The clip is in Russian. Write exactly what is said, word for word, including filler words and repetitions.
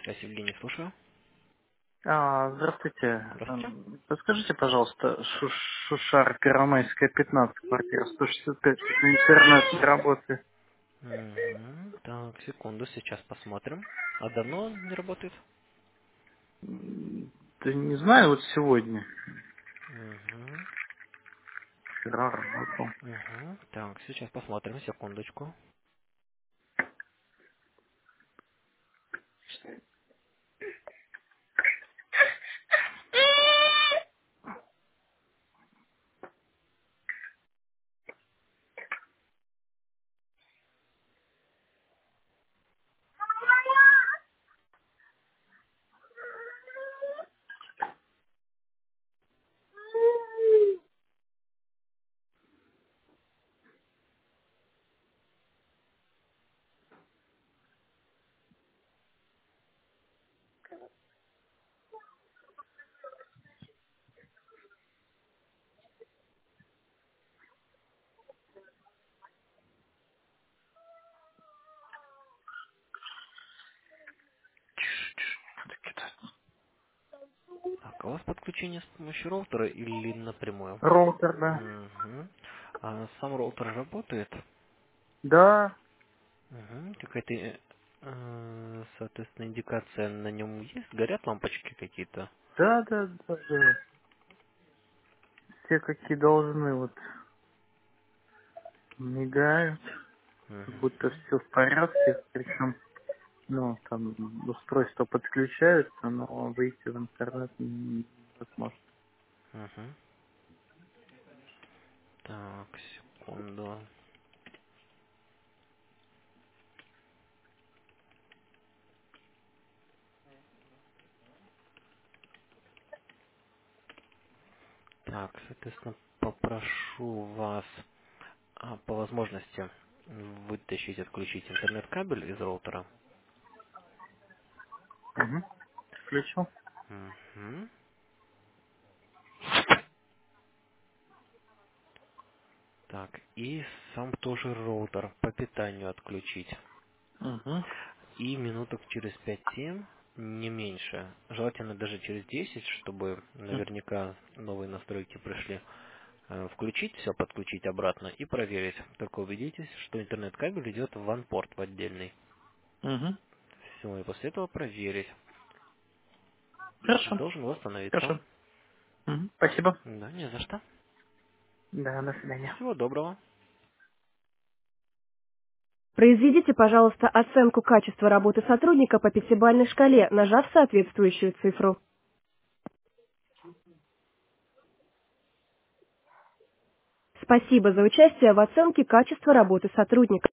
Я Евгений, слушаю. А, здравствуйте. Здравствуйте. Эм, Подскажите, пожалуйста, Шу- Шушар, Первомайская, пятнадцать, квартира сто шестьдесят пять, что-то интернет не работает. Мгм. Так, секунду, сейчас посмотрим. А давно он не работает? М, Да не знаю, вот сегодня. Угу. Вчера работал. Угу. Так, сейчас посмотрим, секундочку. Надо кидать. Так, а у вас подключение с помощью роутера или напрямую? Роутер, да. Угу. А сам роутер работает? Да, Угу. Какая-то, э, э, соответственно, индикация на нем есть? Горят лампочки какие-то? да, да, да, да. Все какие должны, вот, мигают, как Угу. будто все в порядке, причем, ну, там, устройства подключаются, но выйти в интернет невозможно. Угу. Так, секунду. Так, соответственно, попрошу вас а, по возможности вытащить, отключить интернет-кабель из роутера. Угу. Включил. Мгм. Так, и сам тоже роутер по питанию отключить. Угу. И минуток через пять-семь, не меньше, желательно даже через десять, чтобы наверняка новые настройки пришли, э, включить все, подключить обратно и проверить. Только убедитесь, что интернет-кабель идет в ван-порт, в отдельный. Угу. Все, и после этого проверить. И Хорошо. должен восстановиться. Хорошо. Мгм. Спасибо. Да, не за что. Да, до свидания. Всего доброго. Произведите, пожалуйста, оценку качества работы сотрудника по пятибалльной шкале, нажав соответствующую цифру. Спасибо за участие в оценке качества работы сотрудника.